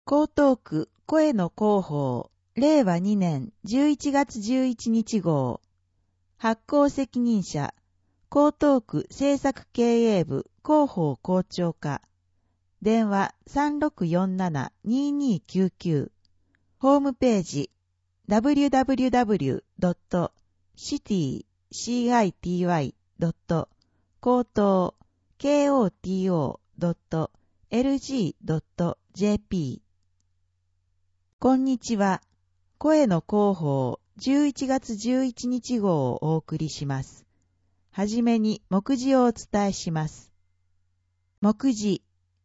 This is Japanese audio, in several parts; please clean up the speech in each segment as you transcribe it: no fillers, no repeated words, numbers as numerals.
江東区声の広報令和2年11月11日号発行責任者江東区政策経営部広報校長課電話 3647-2299 ホームページ www.city.koto.lg.jp こんにちは。声の広報11月11日号をお送りします。はじめに目次をお伝えします。目次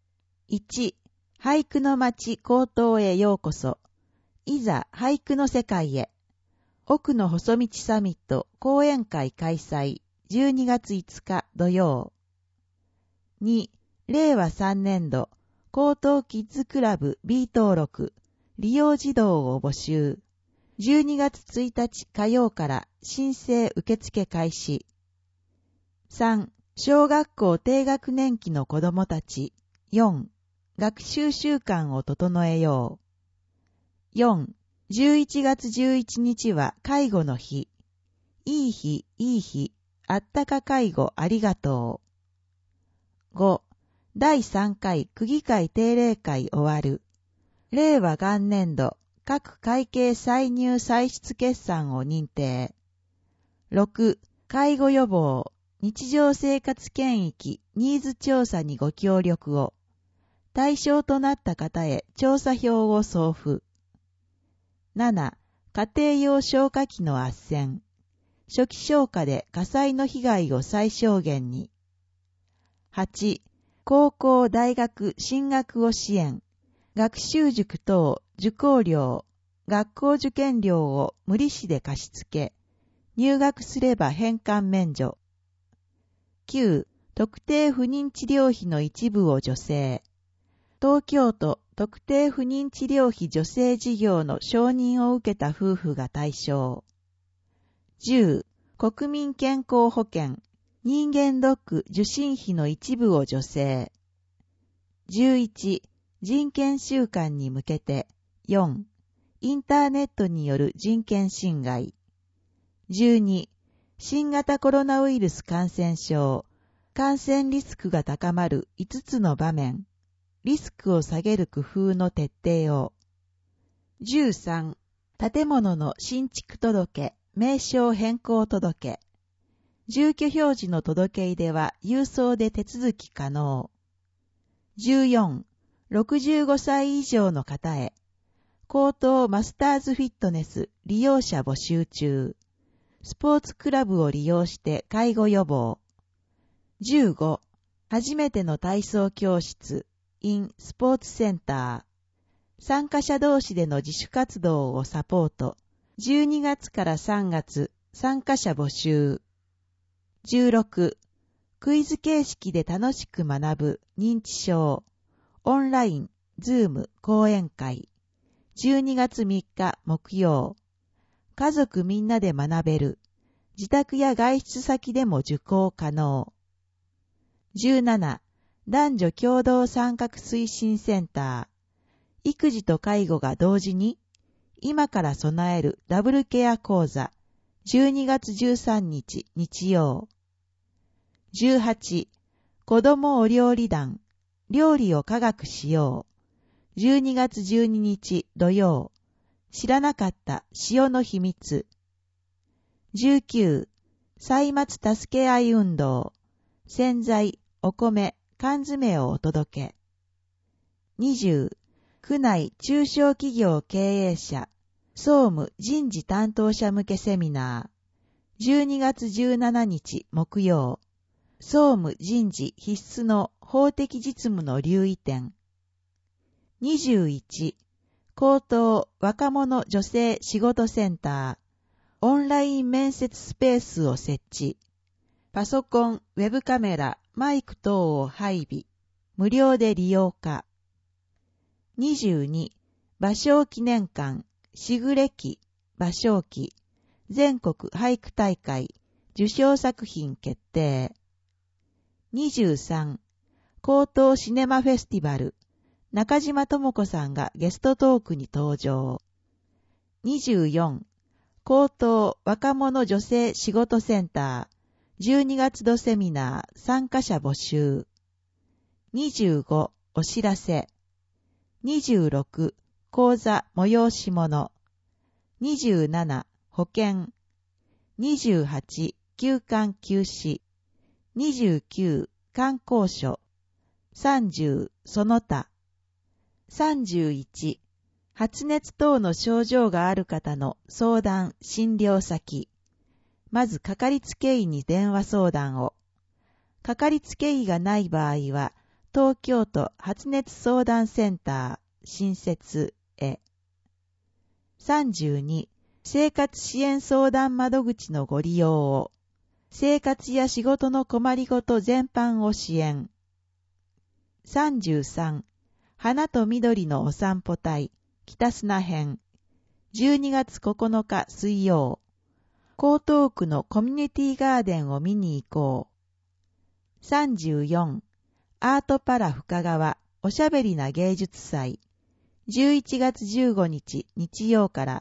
1、俳句の街江東へようこそ。いざ俳句の世界へ。奥の細道サミット講演会開催12月5日土曜。2、令和3年度江東キッズクラブ B 登録利用児童を募集。12月1日火曜から申請受付開始。3、小学校低学年期の子どもたち。4、学習習慣を整えよう。4、11月11日は介護の日。いい日、いい日、あったか介護ありがとう。5、第3回区議会定例会終わる。令和元年度各会計歳入歳出決算を認定。6、介護予防、日常生活圏域ニーズ調査にご協力を。対象となった方へ調査票を送付。7、家庭用消火器の斡旋。初期消火で火災の被害を最小限に。8、高校大学進学を支援。学習塾等受講料、学校受験料を無利子で貸し付け、入学すれば返還免除。9、特定不妊治療費の一部を助成。東京都特定不妊治療費助成事業の承認を受けた夫婦が対象。10、国民健康保険、人間ドック受診費の一部を助成。11、人権週間に向けて。4、インターネットによる人権侵害。12、新型コロナウイルス感染症、感染リスクが高まる5つの場面、リスクを下げる工夫の徹底を。13、建物の新築届、名称変更届。住居表示の届け出は郵送で手続き可能。14、65歳以上の方へ、江東マスターズフィットネス利用者募集中。スポーツクラブを利用して介護予防。15、初めての体操教室 in スポーツセンター。参加者同士での自主活動をサポート。12月から3月、参加者募集。16、クイズ形式で楽しく学ぶ認知症。オンライン、ズーム講演会。12月3日木曜。家族みんなで学べる。自宅や外出先でも受講可能。17、男女共同参画推進センター。育児と介護が同時に、今から備えるダブルケア講座。12月13日日曜。18、子どもお料理団。料理を科学しよう。12月12日土曜。知らなかった塩の秘密。19、歳末助け合い運動。洗剤、お米、缶詰をお届け。20、区内中小企業経営者、総務人事担当者向けセミナー。12月17日木曜。総務人事必須の法的実務の留意点。21、江東若者女性仕事センター。オンライン面接スペースを設置。パソコン、ウェブカメラ、マイク等を配備。無料で利用可。22、芭蕉記念館、しぐれ記、芭蕉記、全国俳句大会、受賞作品決定。23、江東シネマフェスティバル、 中島智子さんがゲストトークに登場。24、高等若者女性仕事センター、12月度セミナー参加者募集。25、お知らせ。26、講座催し物。27、保険。28、休館休止。29、観光所。30、その他。31、発熱等の症状がある方の相談・診療先。まず、かかりつけ医に電話相談を。かかりつけ医がない場合は、東京都発熱相談センター、新設へ。32、生活支援相談窓口のご利用を。生活や仕事の困りごと全般を支援。33、花と緑のお散歩隊、北砂編。12月9日水曜。江東区のコミュニティガーデンを見に行こう。34、アートパラ深川おしゃべりな芸術祭。11月15日日曜から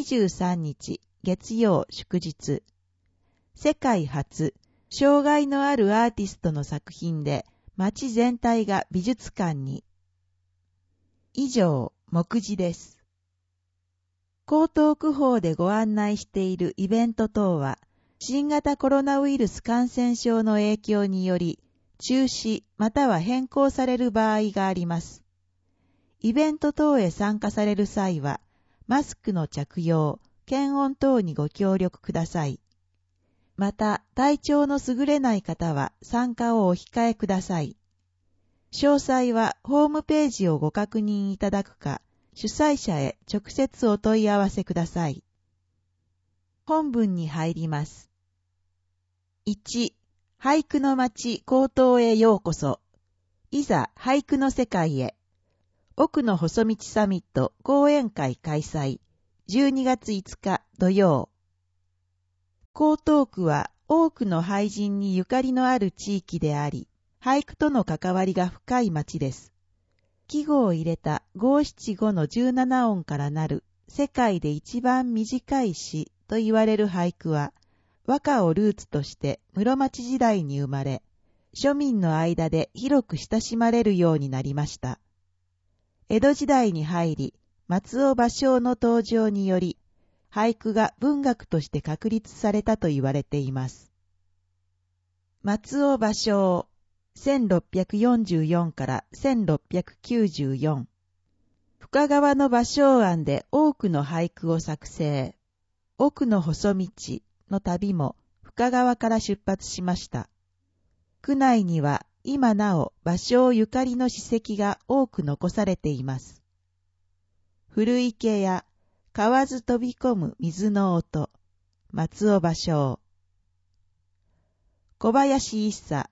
23日月曜祝日。世界初、障害のあるアーティストの作品で街全体が美術館に。以上、目次です。江東区法でご案内しているイベント等は、新型コロナウイルス感染症の影響により、中止または変更される場合があります。イベント等へ参加される際は、マスクの着用、検温等にご協力ください。また、体調の優れない方は参加をお控えください。詳細はホームページをご確認いただくか、主催者へ直接お問い合わせください。本文に入ります。1、俳句の街江東へようこそ。いざ俳句の世界へ。奥の細道サミット講演会開催。12月5日土曜。江東区は多くの俳人にゆかりのある地域であり、俳句との関わりが深い町です。季語を入れた五七五の17音からなる世界で一番短い詩と言われる俳句は、和歌をルーツとして室町時代に生まれ、庶民の間で広く親しまれるようになりました。江戸時代に入り、松尾芭蕉の登場により、俳句が文学として確立されたと言われています。松尾芭蕉1644から1694。深川の芭蕉庵で多くの俳句を作成。奥の細道の旅も深川から出発しました。区内には今なお芭蕉ゆかりの史跡が多く残されています。古池や河津飛び込む水の音、松尾芭蕉。小林一茶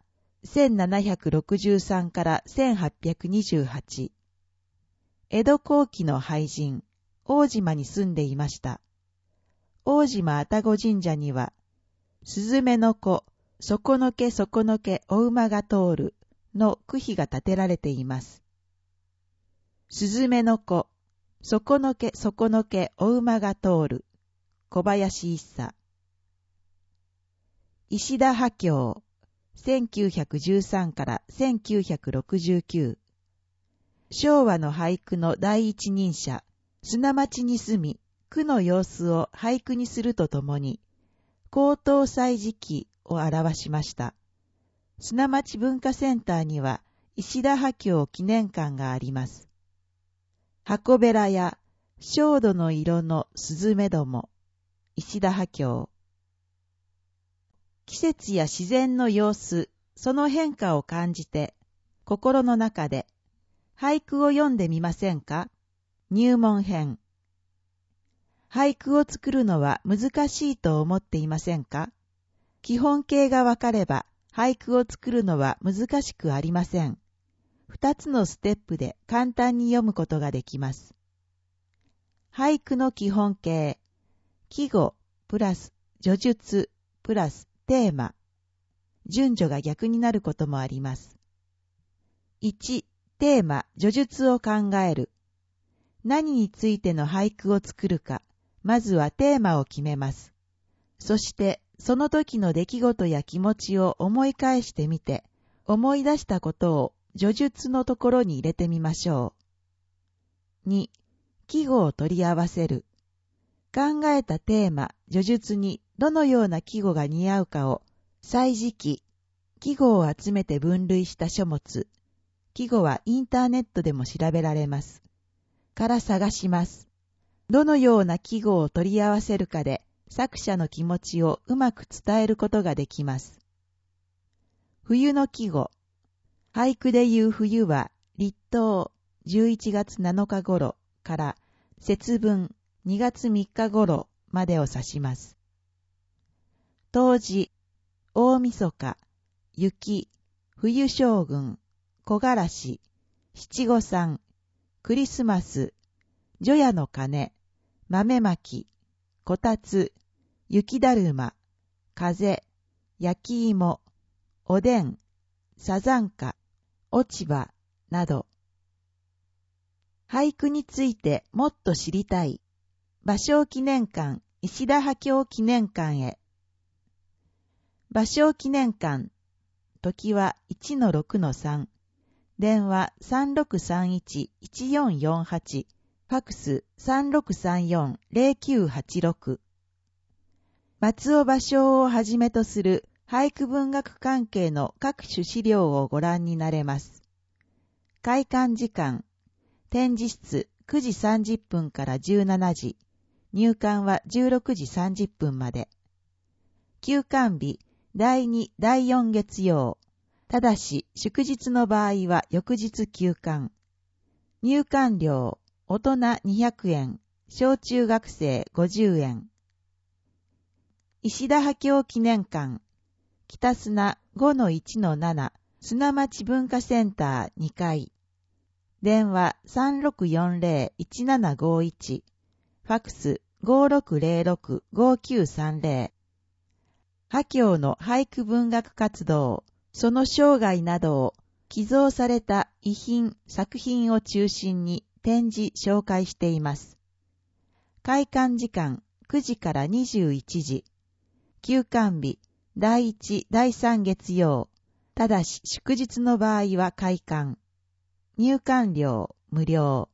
1763から1828。江戸後期の俳人、大島に住んでいました。大島愛宕神社には、すずめの子、底のけ底のけお馬が通るの句碑が建てられています。すずめの子、底のけ底のけお馬が通る、小林一茶。石田波郷、1913から1969。昭和の俳句の第一人者、砂町に住み、区の様子を俳句にするとともに、高等祭時期を表しました。砂町文化センターには、石田波郷記念館があります。箱べらや、焦土の色のすずめども、石田波郷。季節や自然の様子、その変化を感じて、心の中で、俳句を読んでみませんか？入門編。俳句を作るのは難しいと思っていませんか？基本形がわかれば、俳句を作るのは難しくありません。2つのステップで簡単に読むことができます。俳句の基本形。季語、プラス、叙述、プラス、テーマ。順序が逆になることもあります。1、 テーマ、叙述を考える。何についての俳句を作るか、まずはテーマを決めます。そして、その時の出来事や気持ちを思い返してみて、思い出したことを叙述のところに入れてみましょう。2、季語を取り合わせる。考えたテーマ、叙述にどのような季語が似合うかを、歳時記、季語を集めて分類した書物、季語はインターネットでも調べられます。から探します。どのような季語を取り合わせるかで、作者の気持ちをうまく伝えることができます。冬の季語。俳句で言う冬は、立冬11月7日頃から節分2月3日頃までを指します。冬至、大晦日、雪、冬将軍、木枯らし、七五三、クリスマス、除夜の鐘、豆まき、こたつ、雪だるま、風、焼き芋、おでん、さざんか、落ち葉など。俳句についてもっと知りたい。芭蕉記念館、石田波郷記念館へ。芭蕉記念館、時は 1-6-3、電話 3631-1448、ファクス 3634-0986。松尾芭蕉をはじめとする俳句文学関係の各種資料をご覧になれます。開館時間、展示室9時30分から17時、入館は16時30分まで。休館日、第2、第4月曜。ただし、祝日の場合は翌日休館。入館料、大人200円、小中学生50円。石田波郷記念館、北砂 5-1-7、砂町文化センター2階。電話 3640-1751、ファクス 5606-5930。波郷の俳句文学活動、その生涯などを寄贈された遺品、作品を中心に展示紹介しています。開館時間9時から21時。休館日、第1、第3月曜。ただし祝日の場合は開館。入館料無料。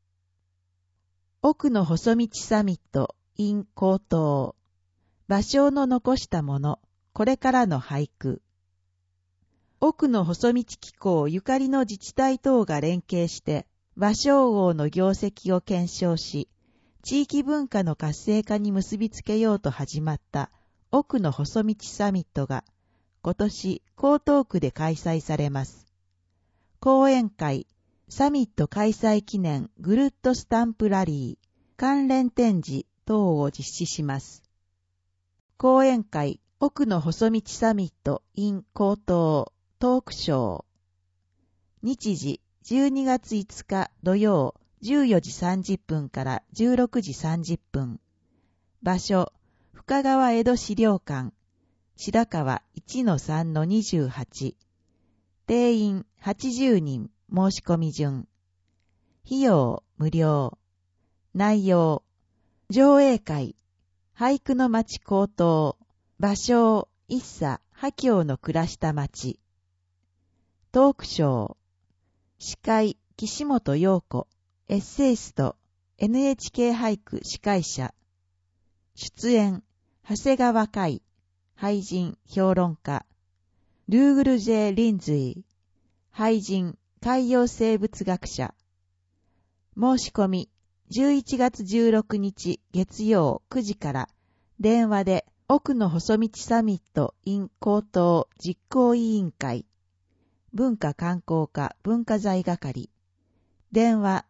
奥の細道サミット in 高等。芭蕉の残したもの、これからの俳句。奥の細道機構ゆかりの自治体等が連携して、芭蕉王の業績を検証し、地域文化の活性化に結びつけようと始まった奥の細道サミットが、今年江東区で開催されます。講演会、サミット開催記念ぐるっとスタンプラリー、関連展示等を実施します。講演会、奥の細道サミット in 高等トークショー。日時、12月5日土曜14時30分から16時30分。場所、深川江戸資料館、白川 1-3-28。定員80人、申し込み順。費用無料。内容、上映会、俳句の町高等、芭蕉、一茶、波郷の暮らした町。トークショー、司会、岸本陽子、エッセイスト、NHK 俳句司会者。出演、長谷川海、俳人、評論家。ルーグル・ジェ・リンズイ、俳人、海洋生物学者。申し込み、11月16日月曜9時から、電話で奥の細道サミット in 高等実行委員会。文化観光課文化財係。電話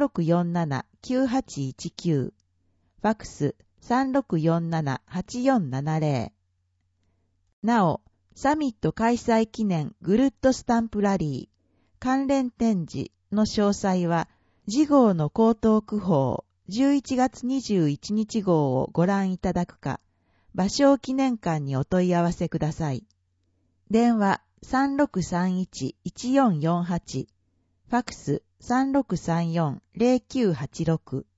3647-9819。ファクス 3647-8470。なお、サミット開催記念ぐるっとスタンプラリー、関連展示の詳細は、次号の江東区報11月21日号をご覧いただくか、芭蕉記念館にお問い合わせください。電話 3631-1448、フファクス 3634-0986